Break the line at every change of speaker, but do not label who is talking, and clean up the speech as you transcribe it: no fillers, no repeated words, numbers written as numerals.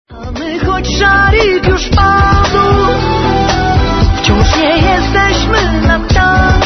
A my choć szarik już padł, wciąż nie jesteśmy na ptaku.